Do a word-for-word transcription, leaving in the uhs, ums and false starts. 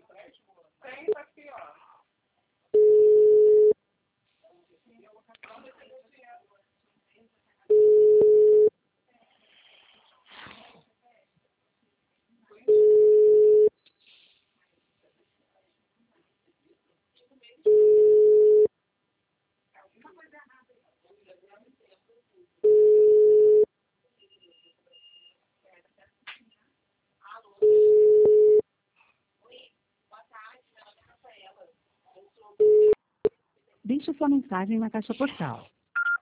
Tem, tá aqui, ó. Deixe sua mensagem na caixa postal.